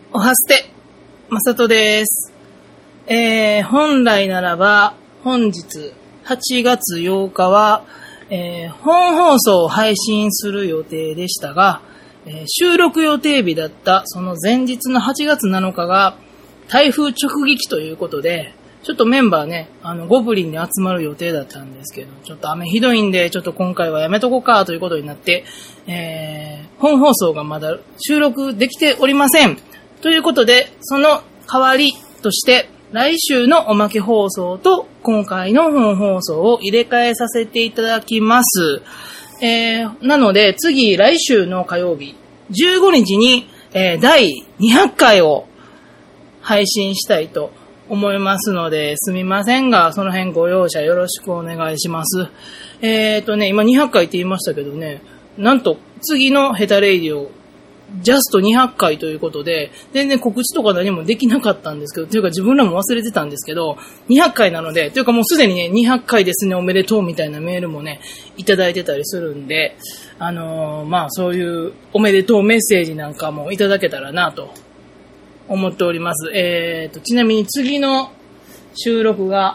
おはステ、まさとです。本来ならば、本日8月8日は、本放送を配信する予定でしたが、収録予定日だったその前日の8月7日が台風直撃ということで、ちょっとメンバーね、ゴブリンに集まる予定だったんですけど、ちょっと雨ひどいんで、ちょっと今回はやめとこうかということになって、本放送がまだ収録できておりません。ということで、その代わりとして、来週のおまけ放送と今回の本放送を入れ替えさせていただきます。なので、来週の火曜日、15日に、第200回を配信したいと思いますので、すみませんが、その辺ご容赦よろしくお願いします。今200回って言いましたけどね、なんと次のヘタレイディオ、ジャスト200回ということで、全然告知とか何もできなかったんですけど、というか自分らも忘れてたんですけど、200回なので、というかもうすでにね、200回ですね、おめでとうみたいなメールもね、いただいてたりするんで、そういうおめでとうメッセージなんかもいただけたらなと思っております。ちなみに次の収録が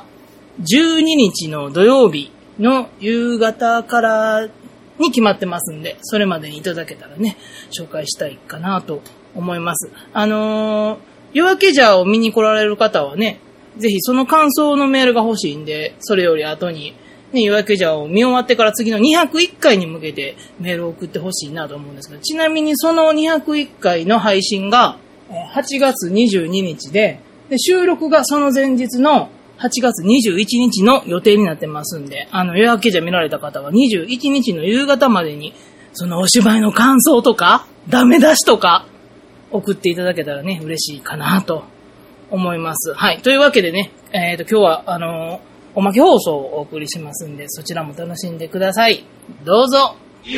12日の土曜日の夕方からに決まってますんで、それまでにいただけたらね、紹介したいかなと思います。夜明けじゃを見に来られる方はね、ぜひその感想のメールが欲しいんで、それより後に、ね、夜明けじゃを見終わってから次の201回に向けてメールを送ってほしいなと思うんですけど、ちなみにその201回の配信が8月22日で、収録がその前日の8月21日の予定になってますんで、夜明けじゃ見られた方は21日の夕方までに、そのお芝居の感想とか、ダメ出しとか、送っていただけたらね、嬉しいかなと思います。はい。というわけでね、今日は、おまけ放送をお送りしますんで、そちらも楽しんでください。どうぞ。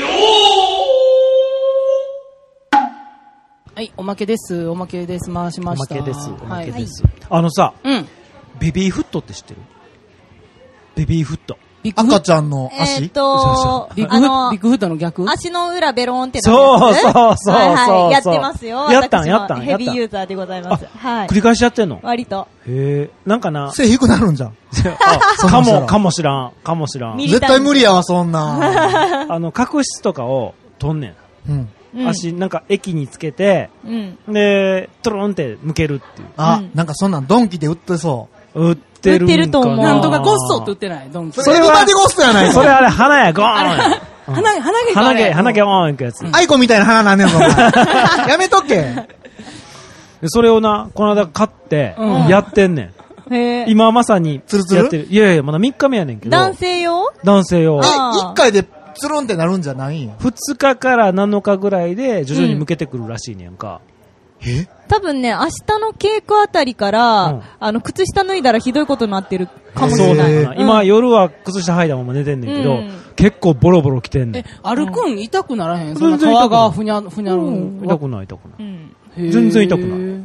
はい、おまけです。回しました。 おまけです。 はい、 さ、 うん。 ベビーフットって知ってる？ベビーフット。 赤ちゃんの足？ ビッグフットの逆？ 足の裏ベローンってそう。 はい、やってますよ。 やったん。 ヘビーユーザーでございます。はい。 繰り返しやってんの？ 割と。 へえ、なんかな。 背低くなるんじゃん。 かもしらん。 絶対無理やわ、そんな。 角質とかを取んねん。 うん。 足、なんか液につけて、で、トロンって向けるっていう。 なんかそんなんドンキで売ってそう。 売ってるんかな。 売ってると思う。 なんとかゴッソって売ってない、ドンキ。 それはエビバディゴッソやないか。 それあれ、花や、ゴーン鼻毛ゴーンいくやつ。 アイコみたいな花なんねんぞ、お前。やめとけ。 それをな、この間買って、やってんねん。今まさに、 ツルツルやってる。いや、まだ3日目やねんけど。 男性用。 1回でツルンってなるんじゃないんや。 2日から7日ぐらいで徐々に向けてくるらしいねんか。 多分ね、明日の稽古あたりから、靴下脱いだらひどいことになってるかもしれない。 そうなんだ。今、夜は靴下履いたまま寝てんねんけど、結構ボロボロ来てんねん。 歩くん痛くならへん？そんな皮がふにゃる。 痛くない。全然痛くない。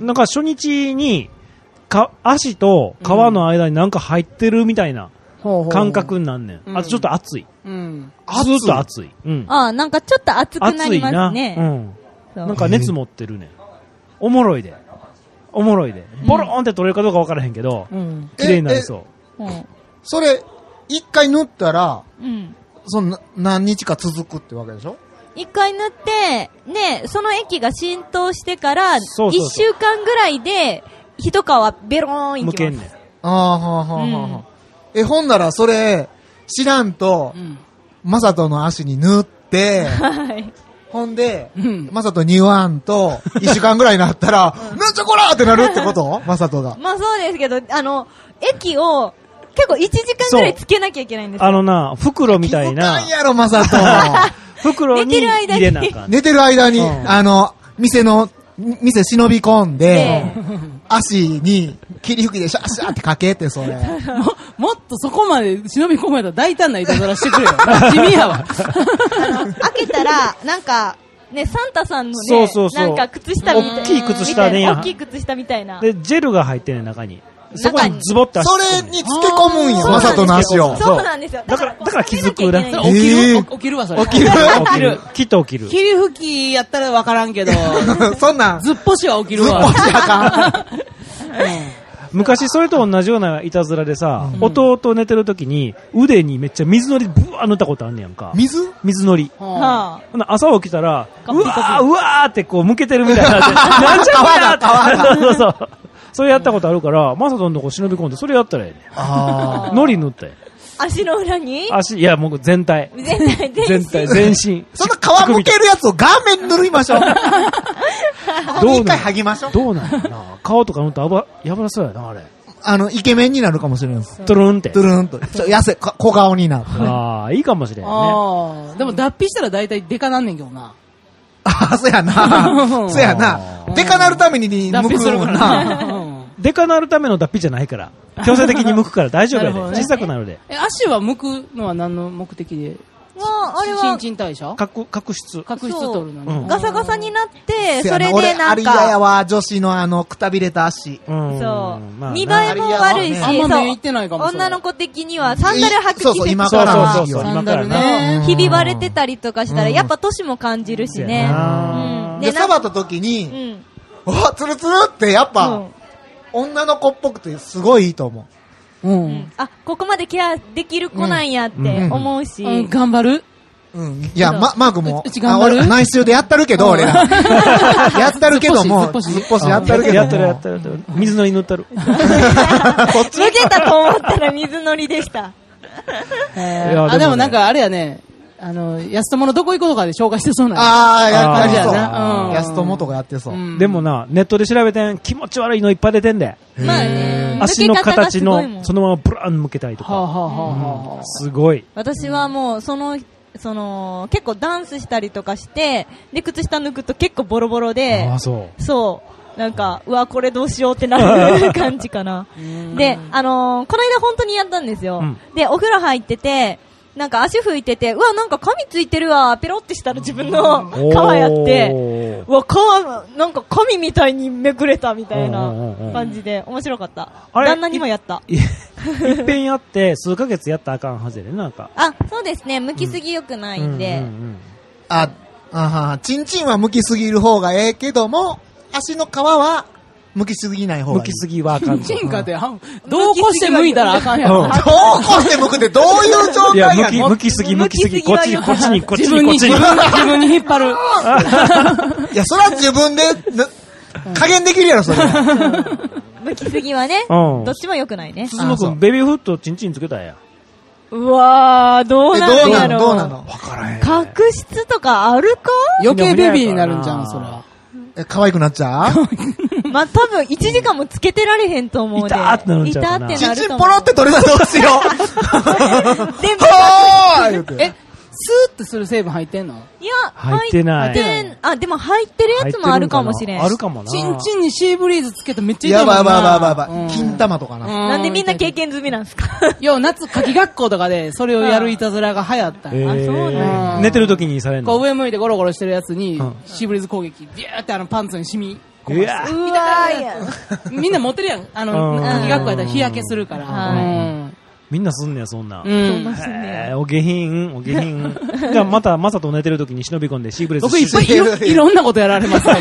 なんか初日に、足と皮の間になんか入ってるみたいな感覚になんねん。あとちょっと熱い。ずっと熱い。 なんかちょっと熱くなりますね。 なんか熱持ってるね。おもろいで。ボローンって取れるかどうか分からへんけど、綺麗になりそう。 それ、一回塗ったら、その何日か続くってわけでしょ？ 一回塗って、ね、その液が浸透してから、一週間ぐらいで、一皮ベローンいきます。 向けんねん。ほんならそれ、知らんと、マサトの足に塗って、ほんで、マサトに言わんと、一週間ぐらいになったら、なんじゃこらーってなるってことマサトが。 まあそうですけど、液を、結構1時間ぐらいつけなきゃいけないんですよ。 袋みたいな。 気づかんやろ、マサト。 袋に入れなあかん。 寝てる間に、店忍び込んで、足に霧吹きでシャーシャーってかけて、それ。 もっとそこまで忍び込めたら大胆ないたずらしてくれよ。地味やわ。 開けたら、なんか、ね、サンタさんのね、なんか靴下みたいな。 大きい靴下ね。 大きい靴下みたいな。 で、ジェルが入ってんねん、中に。 そこにズボッと足それに漬け込むんや、まさとの足を。 そうなんですよ。 だから気づくな。 起きるわ、それ。 起きるきっと起きる。 霧吹きやったらわからんけど、 そんなん。 ずっぽしは起きるわ。 ずっぽしあかん。 昔それと同じようないたずらでさ、弟寝てる時に腕にめっちゃ水のりブワー塗ったことあんねやんか。水のり。朝起きたら、うわーってこう向けてるみたいになって、なんじゃこりゃって。そうそう。それやったことあるから、マサトのとこ忍び込んでそれやったらええねん。のり塗ったやん。 足の裏にいや、もう全体。全身。 その皮むけるやつを顔面塗りましょう。一回剥ぎましょう。 どうなんやな。顔とか塗ったらやばらそうやな、あれ。 イケメンになるかもしれないです。 トゥルンって。 トゥルンと。痩せ、小顔になる。 ああ、いいかもしれんね。 でも脱皮したら大体デカなんねんけどな。 そうやな。そうやな。デカなるために剥くもんな。 デカなるための脱皮じゃないから。強制的に剥くから大丈夫やで。小さくなるで。 足は剥くのは何の目的で？ あれは新陳代謝？ 角質取るのに。 ガサガサになって、それでなんか。 あれ嫌やわ、女子のくたびれた足。 そう。見栄えも悪いし、女の子的にはサンダル履く季節。 そう、今からサンダルね。 ひび割れてたりとかしたら、やっぱ年も感じるしね。 で、触った時に、ツルツルってやっぱ、女の子っぽくてすごいいいと思う。 ここまでケアできる子なんやって思うし。 頑張る？ いや、マークも、 俺内緒でやったるけど、俺ら。やったるけども、ずっぽしやったるけど。 やったる。水のり塗ったる。 抜けたと思ったら水のりでした。 でもなんかあれやね、安友のどこ行こうとかで紹介してそうな。 やってそう。安友とかやってそう。 でもな、ネットで調べてん、気持ち悪いのいっぱい出てんで。 まあね。 足の形の、そのままブラン向けたりとか。すごい。 私はもう、結構ダンスしたりとかして、で、靴下抜くと結構ボロボロで、そう。なんか、うわ、これどうしようってなる感じかな。で、この間本当にやったんですよ。で、お風呂入ってて、なんか足拭いてて、うわ、なんか髪ついてるわ、ペロってしたら自分の皮やって、うわ、なんか髪みたいにめくれたみたいな感じで、面白かった。旦那にもやった。 いっぺんやって、数ヶ月やったらあかんはずやね、なんか。 そうですね、剥きすぎ良くないんで。 チンチンは剥きすぎる方がええけども、足の皮は、剥きすぎない方がいい。 剥きすぎはあかん。 チンカって、どうこして剥いたらあかんやろ。 どうこして剥くってどういう状態やねん。 いや、剥きすぎ。こっちに。 自分に引っ張る。 いや、それは自分で、加減できるやろ、それ。 剥きすぎはね、どっちも良くないね。 鈴野くん、ベビーフットチンチンつけたんや。 うわー、どうなんやろ。 どうなのわからへん。 角質とかあるか？ 余計ベビーになるんじゃん、それは。 可愛くなっちゃうまあ、多分1時間もつけてられへんと思うで。 いたーってなるんちゃうかな。 いたってなると思う。 チンチンポロって取れたらどうしよう。 スーってする成分入ってんの？ いや、 入ってない。 でも入ってるやつもあるかもしれん。 あるかもな。 チンチンにシーブリーズつけてめっちゃいいもんな。 やばい。金玉とかな。 なんでみんな経験済みなんですか？ 夏夏季学校とかでそれをやるいたずらが流行った。 そうなん。 寝てる時にされるの？ こう上向いてゴロゴロしてるやつに、シーブリーズ攻撃、ビューってパンツに染み込ませて。 うわーみんな持ってるやん。夏季学校やったら日焼けするから。 みんなすんねや、そんな。 お下品。じゃあまた、マサと寝てる時に忍び込んでシーブレス僕いっぱいいろんなことやられますね。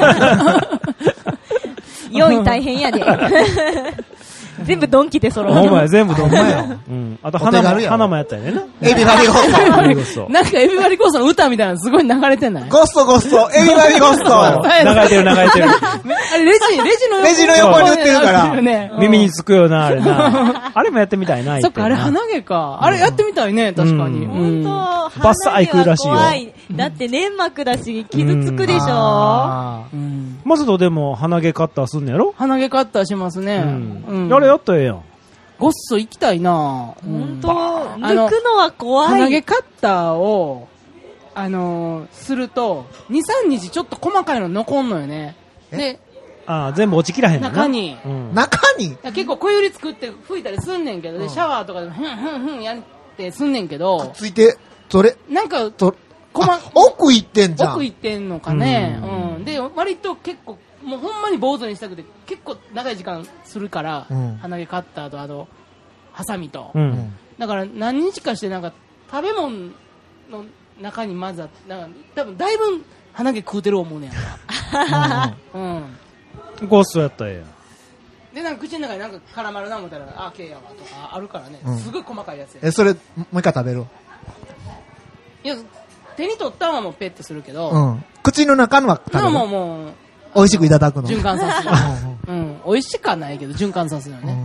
用意大変やで。全部ドンキで揃う。 ほんまや、全部ドンキや。あと花もやったよね。 エビバリゴスト。 なんかエビバリゴストの歌みたいなのすごい流れてない？ ゴスト、エビバリゴスト。 流れてる。 あれレジの横に売ってるから。 耳につくよな、あれな。あれもやってみたいな。 そっか、あれ鼻毛か。あれやってみたいね、確かに。 ほんと、 バッサーいくらしいよ。 だって粘膜だし、傷つくでしょ。 マサトでも鼻毛カッターすんのやろ？ 鼻毛カッターしますね。 あれやったらええやん。 ゴッソ行きたいなぁ。 本当抜くのは怖い。 鼻毛カッターを、すると、2、3日ちょっと細かいの残んのよね。で、 全部落ちきらへんのな。 中に結構小指作って拭いたりすんねんけど、で、シャワーとかでふんやってすんねんけど、 くっついて、 なんか、 奥行ってんじゃん。 奥行ってんのかね。で、割と結構、もうほんまに坊主にしたくて、結構長い時間するから、鼻毛カッターとハサミと、だから何日かしてなんか食べ物の中にまず多分だいぶ鼻毛食うてる思うねんか。 ゴーストやったらええやん。 でなんか口の中になんか絡まるな思ったらケーやわとかあるからね、すごい細かいやつや。 それもう一回食べる？ いや手に取ったのはもうペッてするけど、 口の中のは食べる。 もう美味しくいただくの。 循環させる。美味しかないけど循環させるよね。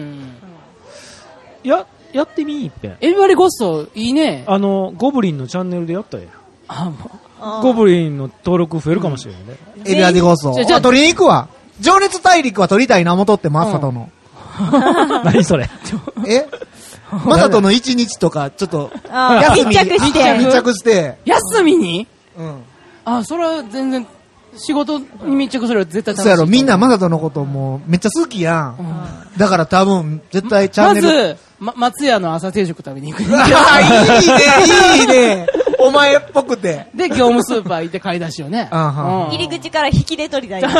やってみいっぺん。 エビバリゴストいいね。 ゴブリンのチャンネルでやったやん。ゴブリンの登録増えるかもしれないね。 エビバリゴスト。じゃあ取りに行くわ。情熱大陸は取りたいな、元ってマサトの。 何それ。 マサトの1日とか、ちょっと、 密着して。 休みに？それは全然、仕事に密着するよ絶対楽しい。 そうやろ、みんなマサトのこともめっちゃ好きやん。だから多分、絶対チャンネル。 まず、松屋の朝定食食べに行く。いいね、 いいね。お前っぽくて。 で、業務スーパー行って買い出しよね。 入り口から引きで取りたい。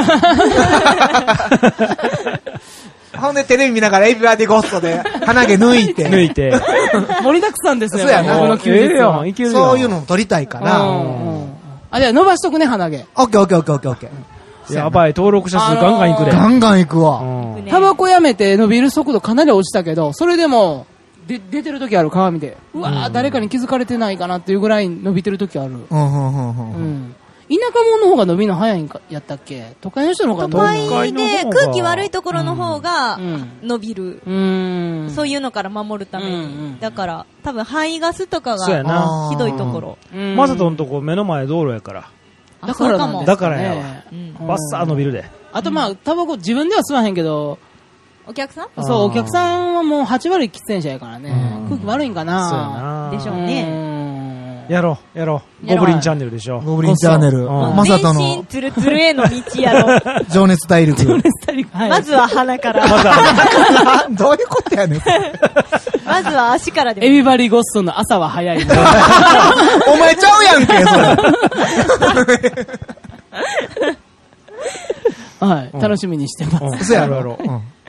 ほんでテレビ見ながらエビバディゴストで鼻毛抜いて。 盛りだくさんですよ。 そうやな。 この休日は。 そういうのも撮りたいから。 じゃあ伸ばしとくね、鼻毛。 オッケーオッケーオッケーオッケー。 やばい、登録者数ガンガンいくで。 ガンガンいくわ。 タバコやめて伸びる速度かなり落ちたけど、それでも、出てる時ある、鏡で。うわー、誰かに気づかれてないかなっていうぐらい伸びてる時ある。田舎者の方が伸びるの早いんか、やったっけ？都会の人の方が伸びる。 都会で空気悪いところの方が伸びる。そういうのから守るために。だから、多分排ガスとかがひどいところ。 マサトのとこ目の前道路やから。 だからなんですね。 だからやわ。バッサー伸びるで。 あとタバコ自分では吸わへんけど、 お客さん？ そう、お客さんはもう8割喫煙者やからね。空気悪いんかな。 でしょうね。 やろう。ゴブリンチャンネルでしょ。 ゴブリンチャンネル。まさとの。 全身ツルツルへの道やろ。 情熱大陸。 まずは鼻から。 どういうことやねん。 まずは足からでも。 エビバリゴストの朝は早い。 お前ちゃうやんけ、それ。 はい、楽しみにしてます。 そうやろ。